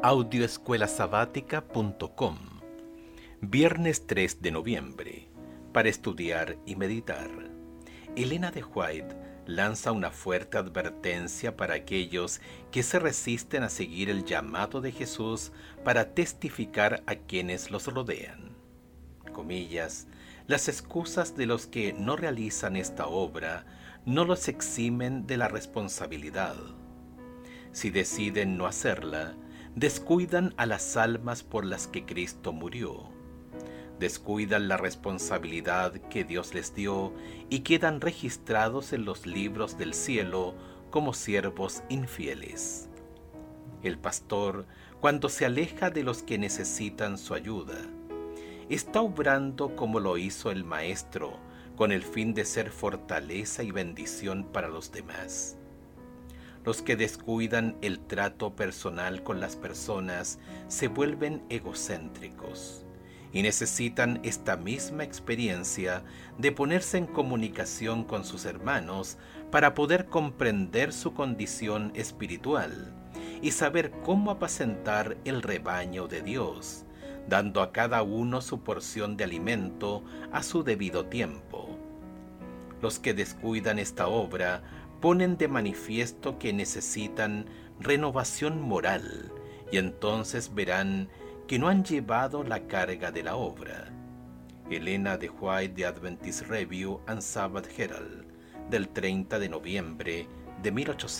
Audioescuelasabática.com. Viernes 3 de noviembre. Para estudiar y meditar. Elena de White lanza una fuerte advertencia para aquellos que se resisten a seguir el llamado de Jesús para testificar a quienes los rodean. Comillas, las excusas de los que no realizan esta obra no los eximen de la responsabilidad. Si deciden no hacerla, descuidan a las almas por las que Cristo murió. Descuidan la responsabilidad que Dios les dio y quedan registrados en los libros del cielo como siervos infieles. El pastor, cuando se aleja de los que necesitan su ayuda, está obrando como lo hizo el Maestro, con el fin de ser fortaleza y bendición para los demás. Los que descuidan el trato personal con las personas se vuelven egocéntricos y necesitan esta misma experiencia de ponerse en comunicación con sus hermanos para poder comprender su condición espiritual y saber cómo apacentar el rebaño de Dios, dando a cada uno su porción de alimento a su debido tiempo. Los que descuidan esta obra ponen de manifiesto que necesitan renovación moral y entonces verán que no han llevado la carga de la obra. Elena de White, de Adventist Review and Sabbath Herald, del 30 de noviembre de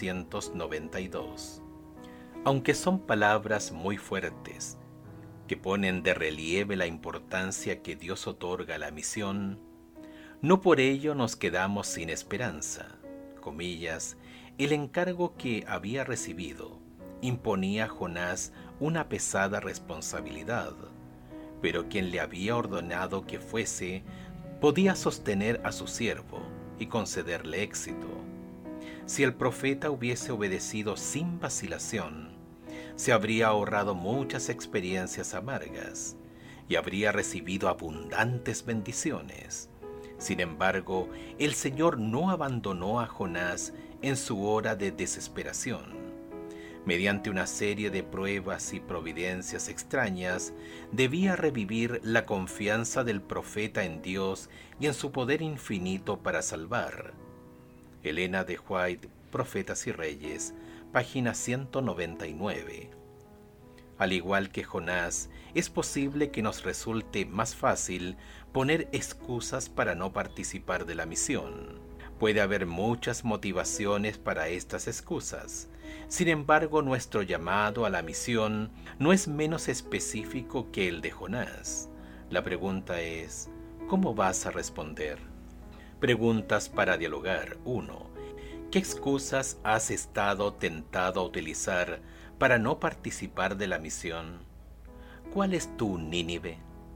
1892. Aunque son palabras muy fuertes, que ponen de relieve la importancia que Dios otorga a la misión, no por ello nos quedamos sin esperanza. Comillas, el encargo que había recibido imponía a Jonás una pesada responsabilidad, pero quien le había ordenado que fuese podía sostener a su siervo y concederle éxito. Si el profeta hubiese obedecido sin vacilación, se habría ahorrado muchas experiencias amargas y habría recibido abundantes bendiciones. Sin embargo, el Señor no abandonó a Jonás en su hora de desesperación. Mediante una serie de pruebas y providencias extrañas, debía revivir la confianza del profeta en Dios y en su poder infinito para salvar. Elena de White, Profetas y Reyes, página 199. Al igual que Jonás, es posible que nos resulte más fácil poner excusas para no participar de la misión. Puede haber muchas motivaciones para estas excusas. Sin embargo, nuestro llamado a la misión no es menos específico que el de Jonás. La pregunta es, ¿cómo vas a responder? Preguntas para dialogar. 1. ¿Qué excusas has estado tentado a utilizar para no participar de la misión? ¿Cuál es tu Nínive?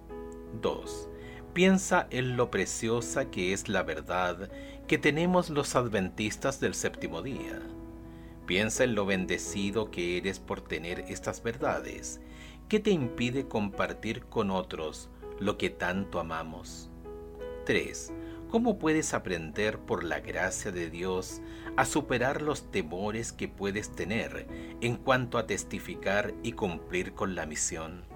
2. Piensa en lo preciosa que es la verdad que tenemos los adventistas del séptimo día. Piensa en lo bendecido que eres por tener estas verdades. ¿Qué te impide compartir con otros lo que tanto amamos? 3. ¿Cómo puedes aprender por la gracia de Dios a superar los temores que puedes tener en cuanto a testificar y cumplir con la misión?